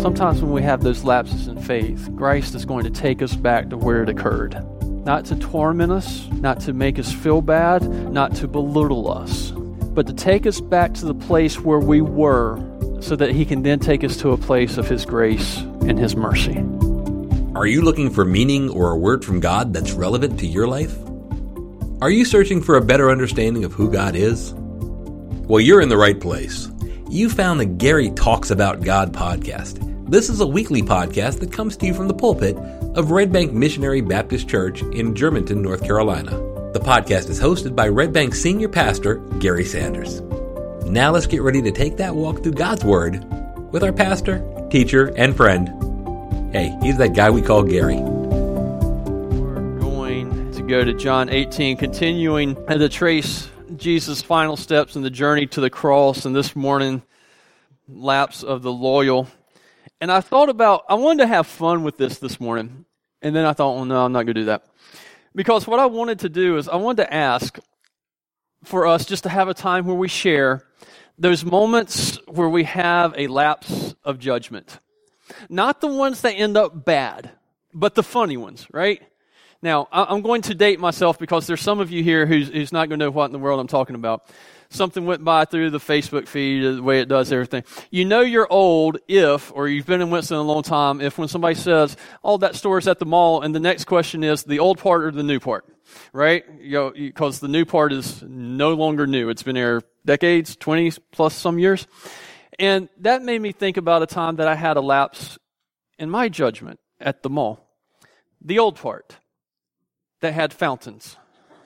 Sometimes when we have those lapses in faith, Christ is going to take us back to where it occurred. Not to torment us, not to make us feel bad, not to belittle us, but to take us back to the place where we were so that He can then take us to a place of His grace and His mercy. Are you looking for meaning or a word from God that's relevant to your life? Are you searching for a better understanding of who God is? Well, you're in the right place. You found the Gary Talks About God podcast. This is a weekly podcast that comes to you from the pulpit of Red Bank Missionary Baptist Church in Germantown, North Carolina. The podcast is hosted by Red Bank Senior Pastor Gary Sanders. Now let's get ready to take that walk through God's Word with our pastor, teacher, and friend. Hey, he's that guy we call Gary. We're going to go to John 18, continuing to trace Jesus' final steps in the journey to the cross, and this morning, lapse of the loyal. And I wanted to have fun with this morning. And then I thought, well, no, I'm not going to do that. Because what I wanted to do is I wanted to ask for us just to have a time where we share those moments where we have a lapse of judgment. Not the ones that end up bad, but the funny ones, right? Now, I'm going to date myself because there's some of you here who's not going to know what in the world I'm talking about. Something went by through the Facebook feed, the way it does everything. You know you're old or you've been in Winston a long time, if when somebody says, oh, that store's at the mall, and the next question is the old part or the new part, right? Because the new part is no longer new. It's been there decades, 20 plus some years. And that made me think about a time that I had a lapse in my judgment at the mall. The old part that had fountains.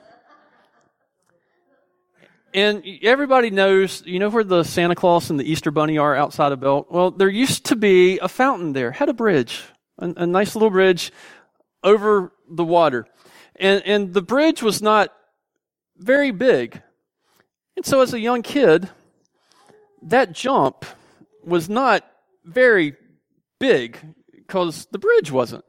And everybody knows, you know where the Santa Claus and the Easter Bunny are outside of Belt? Well, there used to be a fountain there, had a bridge, a nice little bridge over the water. And the bridge was not very big. And so as a young kid, that jump was not very big because the bridge wasn't.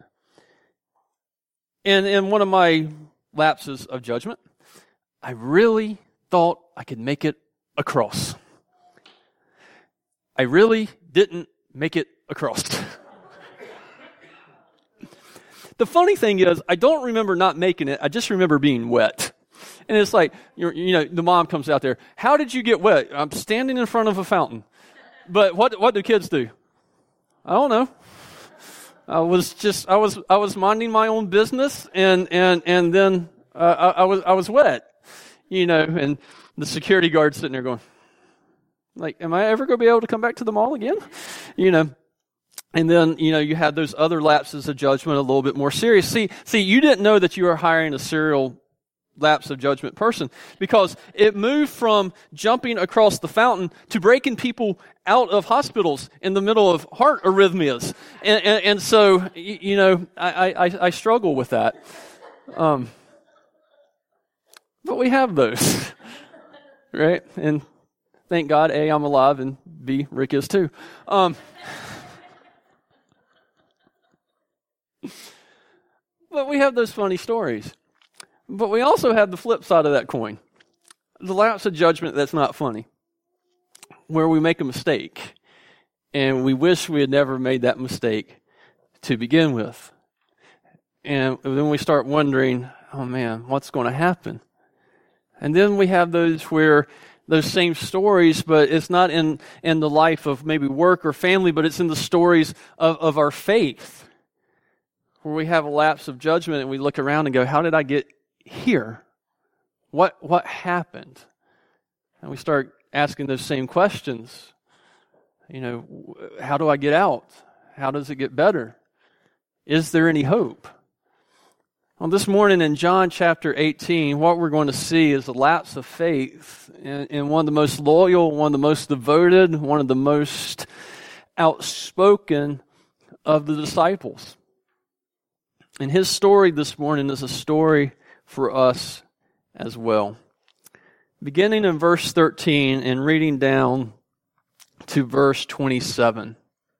And in one of my lapses of judgment, I really thought I could make it across. I really didn't make it across. The funny thing is, I don't remember not making it. I just remember being wet. And it's like, the mom comes out there. How did you get wet? I'm standing in front of a fountain. But what do kids do? I don't know. I was minding my own business, and then I was wet. And the security guard's sitting there going, like, am I ever going to be able to come back to the mall again? And then, you had those other lapses of judgment a little bit more serious. See, you didn't know that you were hiring a serial lapse of judgment person because it moved from jumping across the fountain to breaking people out of hospitals in the middle of heart arrhythmias. And so, I struggle with that. But we have those, right? And thank God, A, I'm alive, and B, Rick is too. But we have those funny stories. But we also have the flip side of that coin. The lapse of judgment that's not funny, where we make a mistake, and we wish we had never made that mistake to begin with. And then we start wondering, oh man, what's going to happen? And then we have those where those same stories, but it's not in the life of maybe work or family, but it's in the stories of our faith, where we have a lapse of judgment and we look around and go, how did I get here? What happened? And we start asking those same questions. How do I get out? How does it get better? Is there any hope? Well, this morning in John chapter 18, what we're going to see is a lapse of faith in one of the most loyal, one of the most devoted, one of the most outspoken of the disciples. And his story this morning is a story for us as well. Beginning in verse 13 and reading down to verse 27.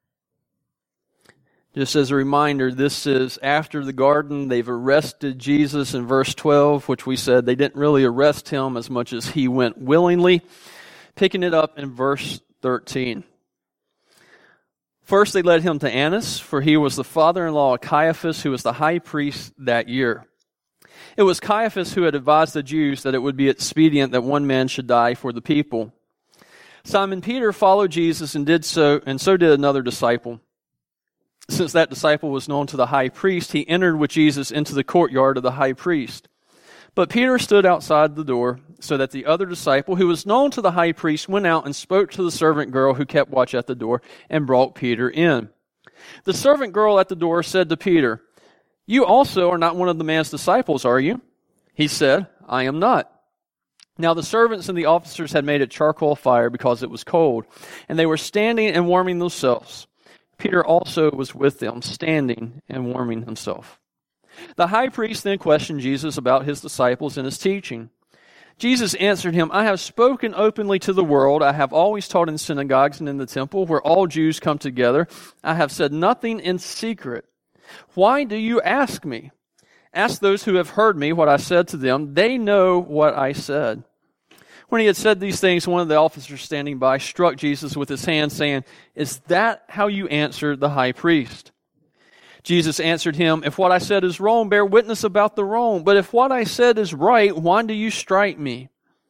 Just as a reminder, this is after the garden. They've arrested Jesus in verse 12, which we said they didn't really arrest him as much as he went willingly. Picking it up in verse 13. First, they led him to Annas, for he was the father-in-law of Caiaphas, who was the high priest that year. It was Caiaphas who had advised the Jews that it would be expedient that one man should die for the people. Simon Peter followed Jesus and so did another disciple. Since that disciple was known to the high priest, he entered with Jesus into the courtyard of the high priest. But Peter stood outside the door, so that the other disciple, who was known to the high priest, went out and spoke to the servant girl who kept watch at the door and brought Peter in. The servant girl at the door said to Peter, "You also are not one of the man's disciples, are you?" He said, "I am not." Now the servants and the officers had made a charcoal fire because it was cold, and they were standing and warming themselves. Peter also was with them, standing and warming himself. The high priest then questioned Jesus about his disciples and his teaching. Jesus answered him, "I have spoken openly to the world. I have always taught in synagogues and in the temple, where all Jews come together. I have said nothing in secret. Why do you ask me? Ask those who have heard me what I said to them. They know what I said." When he had said these things, one of the officers standing by struck Jesus with his hand, saying, "Is that how you answer the high priest?" Jesus answered him, "If what I said is wrong, bear witness about the wrong. But if what I said is right, why do you strike me?"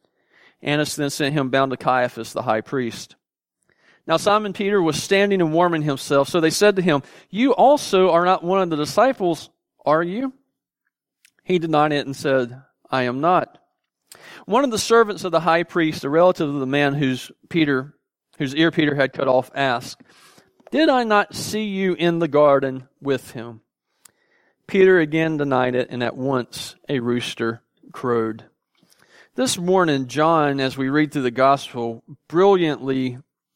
Annas then sent him bound to Caiaphas, the high priest. Now Simon Peter was standing and warming himself. So they said to him, "You also are not one of the disciples, are you?" He denied it and said, "I am not." One of the servants of the high priest, a relative of the man whose ear Peter had cut off, asked, "Did I not see you in the garden with him?" Peter again denied it, and at once a rooster crowed. This morning, John, as we read through the gospel, brilliantly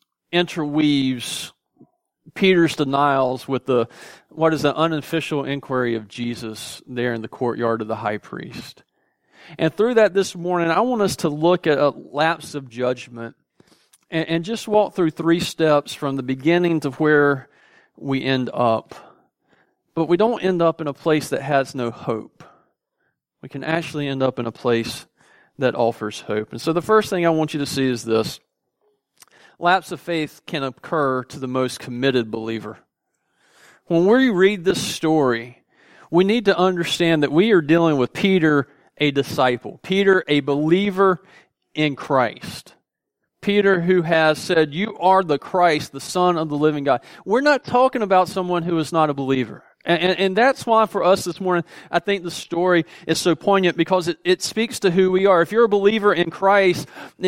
interweaves Peter's denials with what is an unofficial inquiry of Jesus there in the courtyard of the high priest. And through that this morning, I want us to look at a lapse of judgment and just walk through 3 steps from the beginning to where we end up. But we don't end up in a place that has no hope. We can actually end up in a place that offers hope. And so the first thing I want you to see is this. Lapse of faith can occur to the most committed believer. When we read this story, we need to understand that we are dealing with Peter, a disciple. Peter, a believer in Christ. Peter, who has said, "You are the Christ, the Son of the living God." We're not talking about someone who is not a believer. And that's why for us this morning, I think the story is so poignant, because it speaks to who we are. If you're a believer in Christ,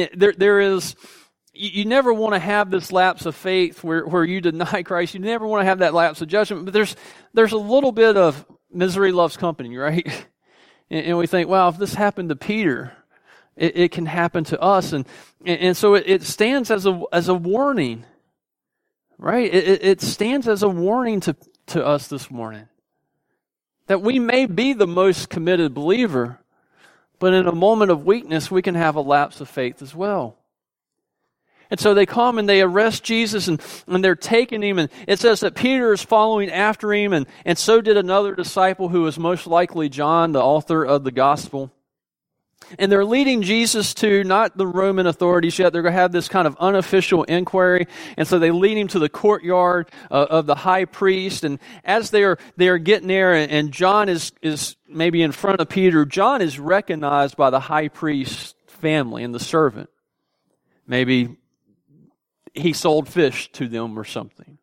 you never want to have this lapse of faith where you deny Christ. You never want to have that lapse of judgment. But there's a little bit of misery loves company, right? And we think, well, if this happened to Peter, it can happen to us. And so it stands as a warning, right? It stands as a warning to us this morning. That we may be the most committed believer, but in a moment of weakness, we can have a lapse of faith as well. And so they come and they arrest Jesus and they're taking him. And it says that Peter is following after him, and so did another disciple who was most likely John, the author of the gospel. And they're leading Jesus to not the Roman authorities yet. They're going to have this kind of unofficial inquiry. And so they lead him to the courtyard of the high priest. And as they are getting there, and John is maybe in front of Peter, John is recognized by the high priest's family and the servant. Maybe he sold fish to them or something.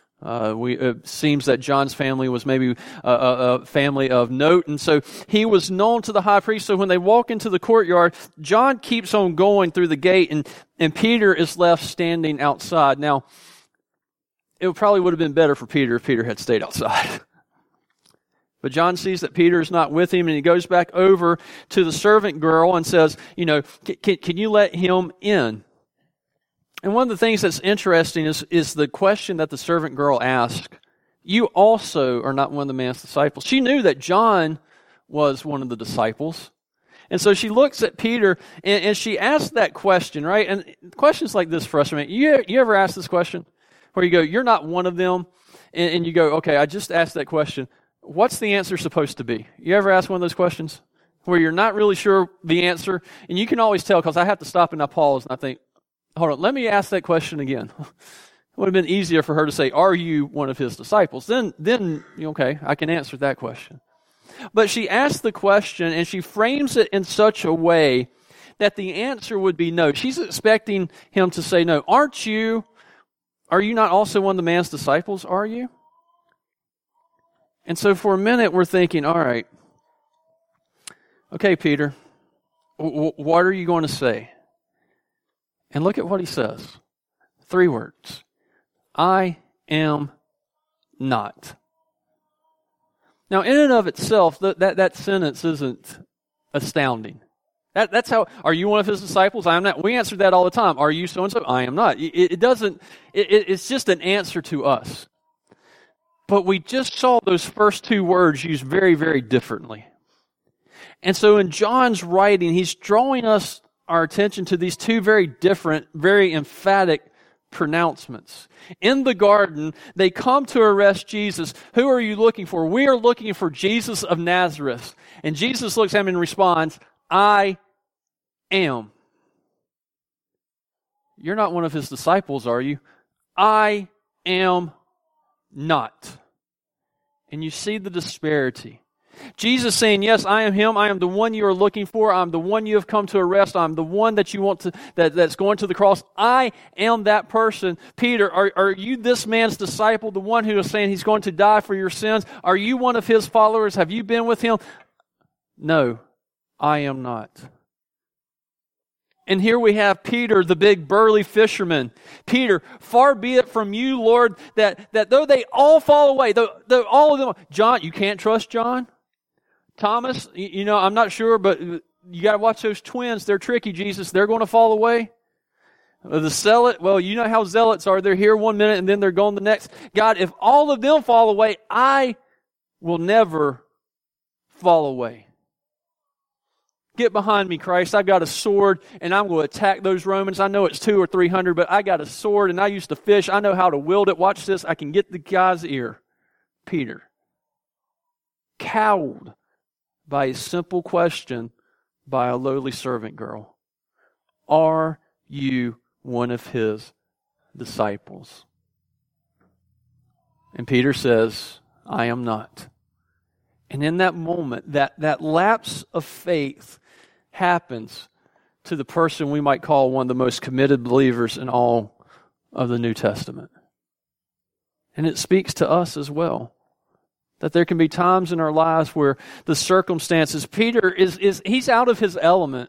It seems that John's family was maybe a family of note, and so he was known to the high priest. So when they walk into the courtyard, John keeps on going through the gate, and Peter is left standing outside. Now, it probably would have been better for Peter if Peter had stayed outside. But John sees that Peter is not with him, and he goes back over to the servant girl and says, can you let him in? And one of the things that's interesting is the question that the servant girl asked. You also are not one of the man's disciples. She knew that John was one of the disciples. And so she looks at Peter and she asks that question, right? And questions like this frustrate me. You ever ask this question? Where you go, you're not one of them, and you go, okay, I just asked that question. What's the answer supposed to be? You ever ask one of those questions? Where you're not really sure the answer, and you can always tell, because I have to stop and I pause and I think, hold on, let me ask that question again. It would have been easier for her to say, are you one of his disciples? Then, okay, I can answer that question. But she asked the question, and she frames it in such a way that the answer would be no. She's expecting him to say no. Are you not also one of the man's disciples, are you? And so for a minute we're thinking, all right, okay, Peter, what are you going to say? And look at what he says. 3 words. I am not. Now, in and of itself, that sentence isn't astounding. That's how, are you one of his disciples? I am not. We answer that all the time. Are you so-and-so? I am not. It's just an answer to us. But we just saw those first 2 words used very, very differently. And so in John's writing, he's drawing our attention to these 2 very different, very emphatic pronouncements. In the garden, they come to arrest Jesus. Who are you looking for? We are looking for Jesus of Nazareth. And Jesus looks at him and responds, I am. You're not one of his disciples, are you? I am not. And you see the disparity. Jesus saying, yes, I am him. I am the one you are looking for. I'm the one you have come to arrest. I'm the one that you want to, that's going to the cross. I am that person. Peter, are you this man's disciple, the one who is saying he's going to die for your sins? Are you one of his followers? Have you been with him? No, I am not. And here we have Peter, the big burly fisherman. Peter, far be it from you, Lord, that though they all fall away, though all of them, John, you can't trust John? Thomas, I'm not sure, but you got to watch those twins. They're tricky, Jesus. They're going to fall away. The zealot, well, you know how zealots are. They're here one minute and then they're gone the next. God, if all of them fall away, I will never fall away. Get behind me, Christ. I've got a sword and I'm going to attack those Romans. I know it's 200 or 300, but I got a sword and I used to fish. I know how to wield it. Watch this. I can get the guy's ear. Peter, cowed by a simple question by a lowly servant girl. Are you one of his disciples? And Peter says, I am not. And in that moment, that lapse of faith happens to the person we might call one of the most committed believers in all of the New Testament. And it speaks to us as well. That there can be times in our lives where the circumstances, Peter he's out of his element.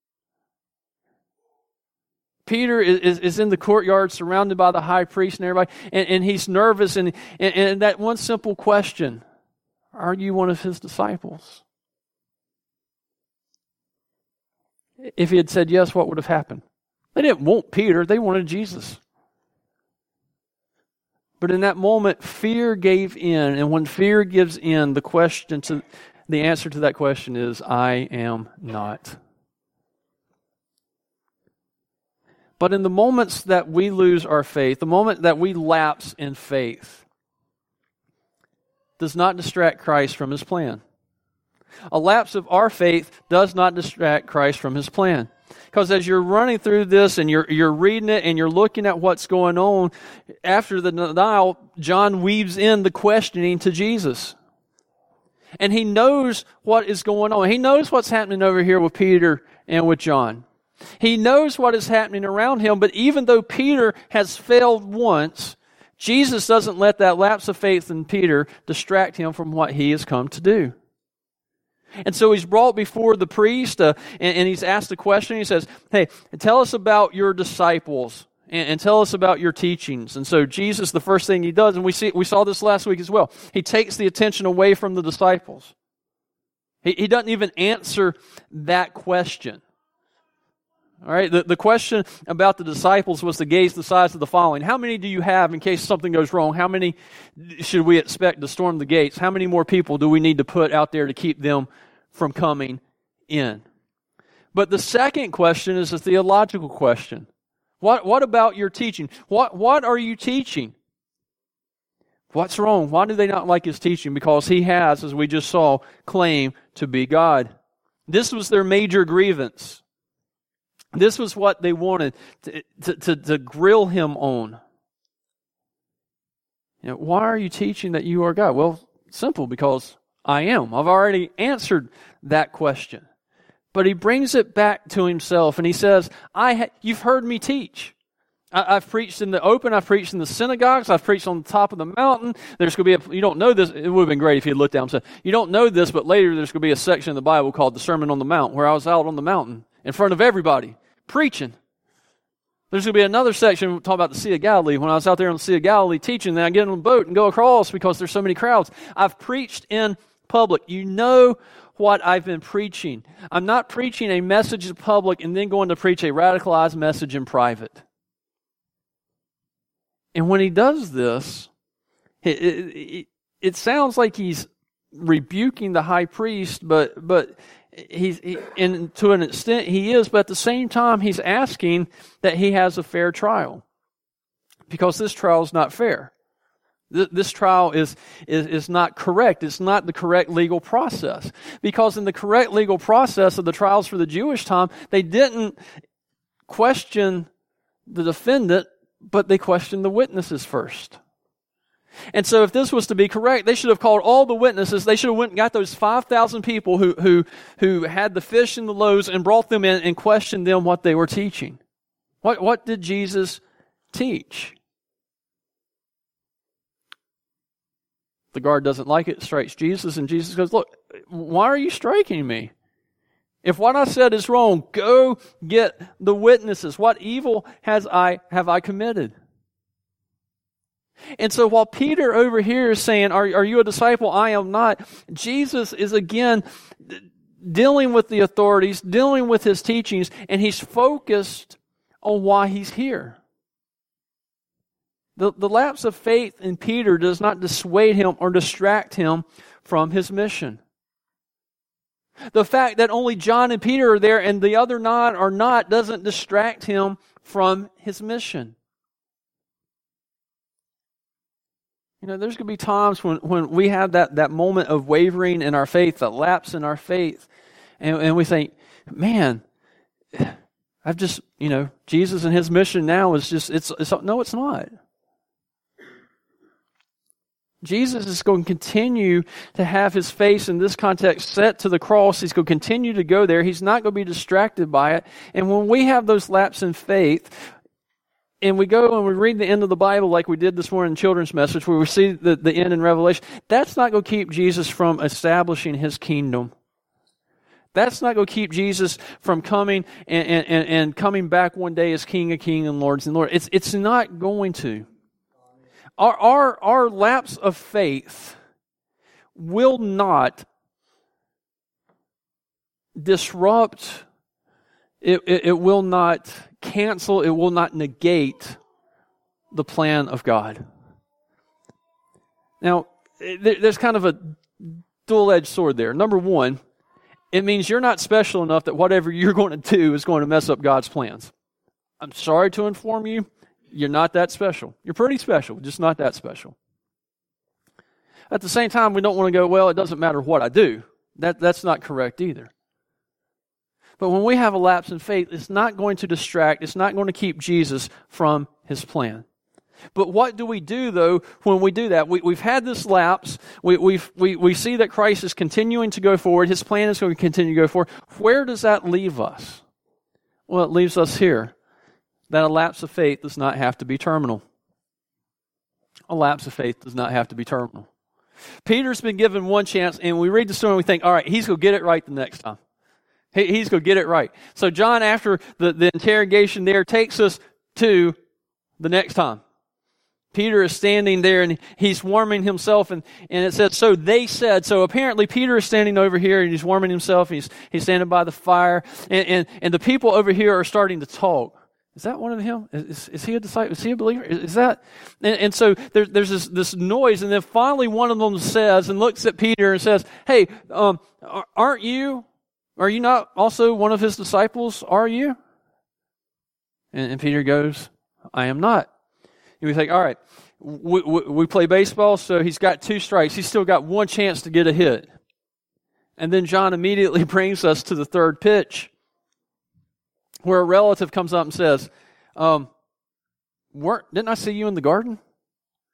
Peter is in the courtyard surrounded by the high priest and everybody, and he's nervous, and that one simple question, are you one of his disciples? If he had said yes, what would have happened? They didn't want Peter, they wanted Jesus. But in that moment, fear gave in, and when fear gives in, the answer to that question is, I am not. But in the moments that we lose our faith, the moment that we lapse in faith, does not distract Christ from his plan. A lapse of our faith does not distract Christ from his plan. Because as you're running through this and you're reading it and you're looking at what's going on, after the denial, John weaves in the questioning to Jesus. And he knows what is going on. He knows what's happening over here with Peter and with John. He knows what is happening around him, but even though Peter has failed once, Jesus doesn't let that lapse of faith in Peter distract him from what he has come to do. And so he's brought before the priest and he's asked a question. He says, hey, tell us about your disciples and tell us about your teachings. And so Jesus, the first thing he does, and we saw this last week as well, he takes the attention away from the disciples. He doesn't even answer that question. All right, the question about the disciples was to gauge the size of the following. How many do you have in case something goes wrong? How many should we expect to storm the gates? How many more people do we need to put out there to keep them from coming in? But the second question is a theological question. What about your teaching? What are you teaching? What's wrong? Why do they not like his teaching? Because he has, as we just saw, claimed to be God. This was their major grievance. This was what they wanted to grill him on. Why are you teaching that you are God? Well, simple, because I am. I've already answered that question. But he brings it back to himself, and he says, you've heard me teach. I've preached in the open. I've preached in the synagogues. I've preached on the top of the mountain. There's going to be you don't know this. It would have been great if you had looked down and said, you don't know this, but later there's going to be a section in the Bible called the Sermon on the Mount, where I was out on the mountain in front of everybody, preaching. There's going to be another section talking about the Sea of Galilee, when I was out there on the Sea of Galilee teaching, then I get on a boat and go across because there's so many crowds. I've preached in public. You know what I've been preaching. I'm not preaching a message in public and then going to preach a radicalized message in private. And when he does this, it sounds like he's rebuking the high priest, but and to an extent he is, but at the same time he's asking that he has a fair trial, because this trial is not fair. This trial is not correct. It's not the correct legal process, because in the correct legal process of the trials for the Jewish time, they didn't question the defendant, but they questioned the witnesses first. And so if this was to be correct, they should have called all the witnesses. They should have went and got those 5,000 people who had the fish and the loaves and brought them in and questioned them what they were teaching. What did Jesus teach? The guard doesn't like it, strikes Jesus, and Jesus goes, look, why are you striking me? If what I said is wrong, go get the witnesses. What evil have I committed? And so while Peter over here is saying, are you a disciple? I am not. Jesus is again dealing with the authorities, dealing with his teachings, and he's focused on why he's here. The lapse of faith in Peter does not dissuade him or distract him from his mission. The fact that only John and Peter are there and the other 9 are not doesn't distract him from his mission. There's going to be times when we have that moment of wavering in our faith, that lapse in our faith, and we think, man, I've just, Jesus and his mission now is just, no, it's not. Jesus is going to continue to have his face in this context set to the cross. He's going to continue to go there. He's not going to be distracted by it. And when we have those lapses in faith, and we go and we read the end of the Bible like we did this morning in children's message, where we see the end in Revelation, that's not going to keep Jesus from establishing his kingdom. That's not going to keep Jesus from coming and coming back one day as King of Kings and Lords and Lords. It's not going to. Our lapse of faith will not disrupt, it will not cancel, it will not negate the plan of God. Now, there's kind of a dual-edged sword there. Number one, it means you're not special enough that whatever you're going to do is going to mess up God's plans. I'm sorry to inform you, you're not that special. You're pretty special, just not that special. At the same time, we don't want to go, well, it doesn't matter what I do. That's not correct either. But when we have a lapse in faith, it's not going to distract, it's not going to keep Jesus from his plan. But what do we do, though, when we do that? We've had this lapse. We see that Christ is continuing to go forward. His plan is going to continue to go forward. Where does that leave us? Well, it leaves us here. That a lapse of faith does not have to be terminal. A lapse of faith does not have to be terminal. Peter's been given one chance, and we read the story and we think, all right, he's going to get it right the next time. He's going to get it right. So John, after the interrogation there, takes us to the next time. Peter is standing there and he's warming himself, and it says, so they said. So apparently Peter is standing over here and he's warming himself. He's standing by the fire, and the people over here are starting to talk. Is that one of them? Is he a disciple? Is he a believer? Is that? And so there's this noise, and then finally one of them says and looks at Peter and says, hey, are you not also one of his disciples? Are you? And Peter goes, I am not. And we think, all right, we play baseball, so he's got 2 strikes. He's still got 1 chance to get a hit. And then John immediately brings us to the 3rd pitch, where a relative comes up and says, didn't I see you in the garden?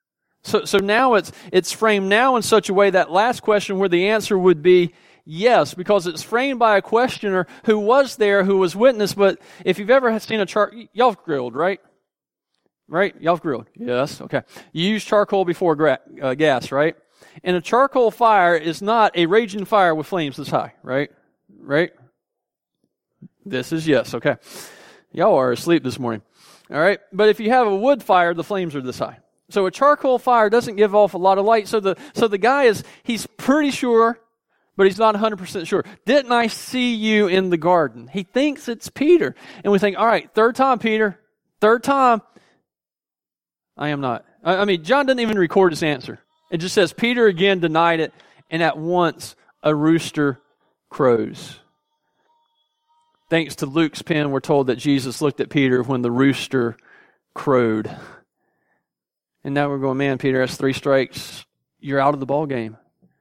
So now it's framed now in such a way that last question where the answer would be yes, because it's framed by a questioner who was there, who was witness. But if you've ever seen y'all have grilled, right? Right? Y'all have grilled. Yes. Okay. You use charcoal before gas, right? And a charcoal fire is not a raging fire with flames this high, right? Right? This is yes. Okay. Y'all are asleep this morning. All right. But if you have a wood fire, the flames are this high. So a charcoal fire doesn't give off a lot of light. So the guy he's pretty sure, but he's not 100% sure. Didn't I see you in the garden? He thinks it's Peter. And we think, all right, third time, Peter. Third time. I am not. I mean, John doesn't even record his answer. It just says, Peter again denied it, and at once a rooster crows. Thanks to Luke's pen, we're told that Jesus looked at Peter when the rooster crowed. And now we're going, man, Peter, that's 3 strikes. You're out of the ball game.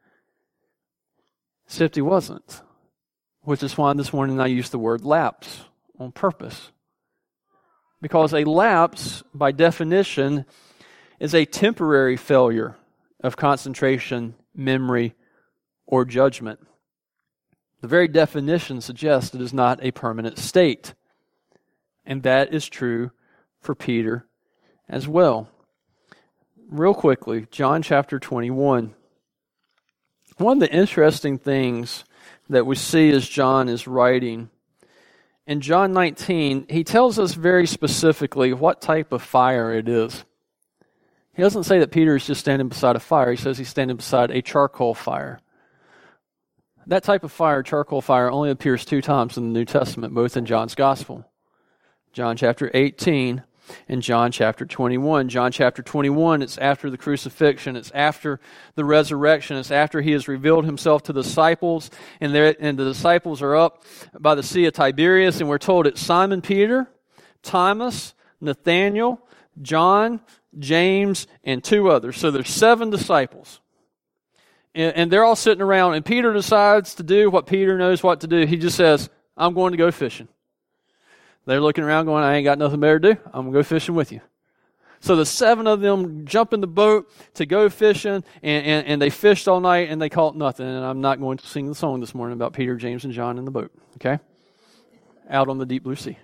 Except he wasn't. Which is why this morning I used the word lapse on purpose. Because a lapse, by definition, is a temporary failure of concentration, memory, or judgment. The very definition suggests it is not a permanent state. And that is true for Peter as well. Real quickly, John chapter 21. One of the interesting things that we see as John is writing, in John 19, he tells us very specifically what type of fire it is. He doesn't say that Peter is just standing beside a fire. He says he's standing beside a charcoal fire. That type of fire, charcoal fire, only appears 2 times in the New Testament, both in John's Gospel. John chapter 18 and John chapter 21. John chapter 21, it's after the crucifixion. It's after the resurrection. It's after he has revealed himself to the disciples. And the disciples are up by the Sea of Tiberias. And we're told it's Simon Peter, Thomas, Nathanael, John, James, and 2 others. So there's 7 disciples. And they're all sitting around. And Peter decides to do what Peter knows what to do. He just says, I'm going to go fishing. They're looking around going, I ain't got nothing better to do. I'm going to go fishing with you. So the 7 of them jump in the boat to go fishing, and they fished all night, and they caught nothing. And I'm not going to sing the song this morning about Peter, James, and John in the boat, okay? Out on the deep blue sea.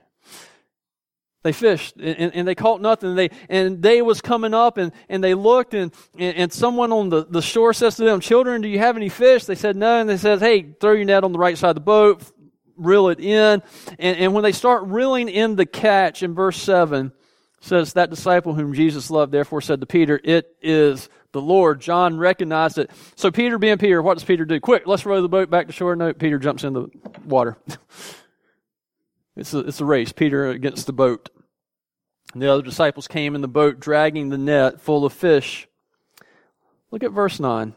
They fished, and they caught nothing. And day was coming up, and they looked, and someone on the shore says to them, children, do you have any fish? They said no, and they said, hey, throw your net on the right side of the boat, reel it in. And when they start reeling in the catch, in verse 7, says, that disciple whom Jesus loved, therefore said to Peter, it is the Lord. John recognized it. So Peter being Peter, what does Peter do? Quick, let's row the boat back to shore. No, Peter jumps in the water. It's a race, Peter against the boat. And the other disciples came in the boat, dragging the net full of fish. Look at verse 9.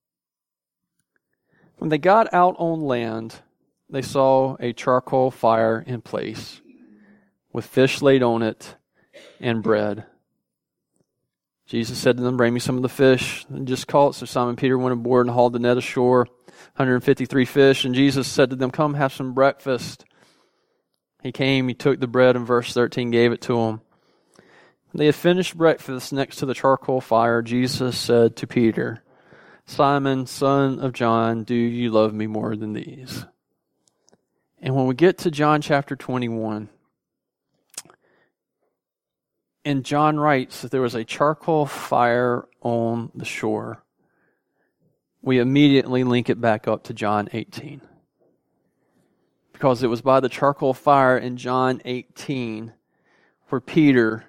When they got out on land, they saw a charcoal fire in place, with fish laid on it, and bread. Jesus said to them, bring me some of the fish. And just caught. So Simon Peter went aboard and hauled the net ashore, 153 fish. And Jesus said to them, come have some breakfast. He came, he took the bread, and verse 13 gave it to them. When they had finished breakfast next to the charcoal fire, Jesus said to Peter, Simon, son of John, do you love me more than these? And when we get to John chapter 21, and John writes that there was a charcoal fire on the shore, we immediately link it back up to John 18. Because it was by the charcoal fire in John 18 where Peter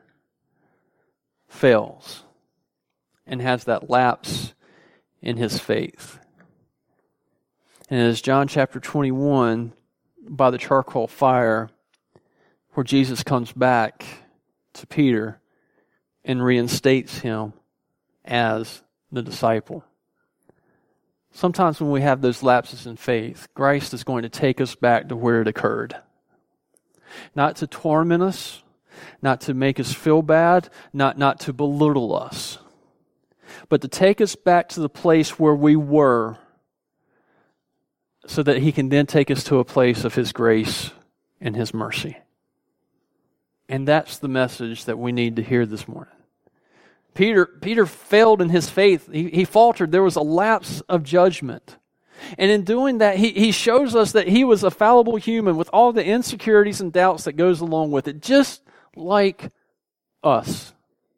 fails and has that lapse in his faith. And as John chapter 21, by the charcoal fire, where Jesus comes back to Peter and reinstates him as the disciple. Sometimes when we have those lapses in faith, Christ is going to take us back to where it occurred. Not to torment us, not to make us feel bad, not to belittle us, but to take us back to the place where we were so that He can then take us to a place of His grace and His mercy. And that's the message that we need to hear this morning. Peter failed in his faith. He faltered. There was a lapse of judgment. And in doing that, he shows us that he was a fallible human with all the insecurities and doubts that goes along with it, just like us.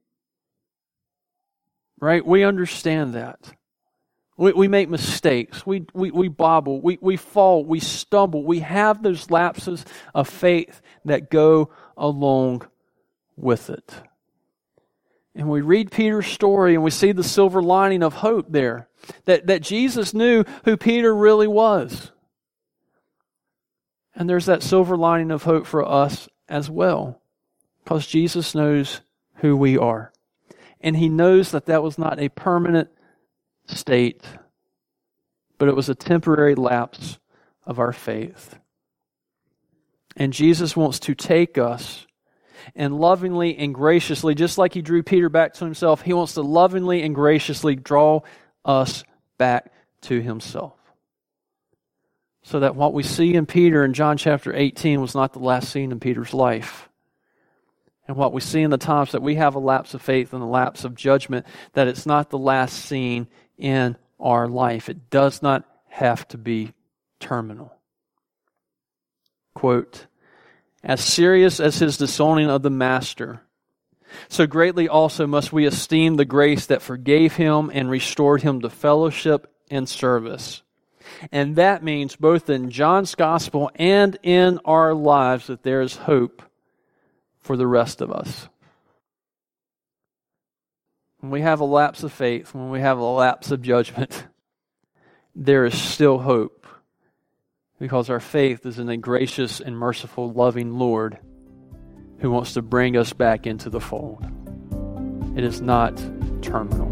Right? We understand that. We make mistakes. We bobble. We fall. We stumble. We have those lapses of faith that go along with it. And we read Peter's story and we see the silver lining of hope there. That Jesus knew who Peter really was. And there's that silver lining of hope for us as well. Because Jesus knows who we are. And He knows that was not a permanent state, but it was a temporary lapse of our faith. And Jesus wants to take us and lovingly and graciously, just like He drew Peter back to Himself, He wants to lovingly and graciously draw us back to Himself. So that what we see in Peter in John chapter 18 was not the last scene in Peter's life. And what we see in the times that we have a lapse of faith and a lapse of judgment, that it's not the last scene in our life. It does not have to be terminal. Quote, "As serious as his disowning of the Master, so greatly also must we esteem the grace that forgave him and restored him to fellowship and service." And that means both in John's gospel and in our lives that there is hope for the rest of us. When we have a lapse of faith, when we have a lapse of judgment, there is still hope, because our faith is in a gracious and merciful, loving Lord who wants to bring us back into the fold. It is not terminal.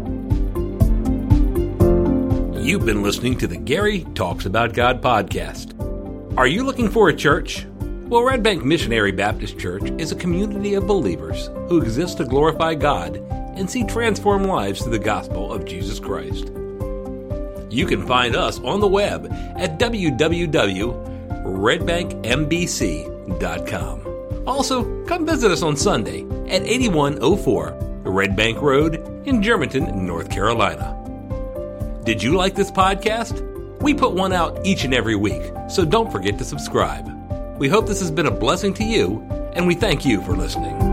You've been listening to the Gary Talks About God podcast. Are you looking for a church? Well, Red Bank Missionary Baptist Church is a community of believers who exist to glorify God and see transformed lives through the gospel of Jesus Christ. You can find us on the web at www.redbankmbc.com. Also, come visit us on Sunday at 8104 Red Bank Road in Germantown, North Carolina. Did you like this podcast? We put one out each and every week, so don't forget to subscribe. We hope this has been a blessing to you, and we thank you for listening.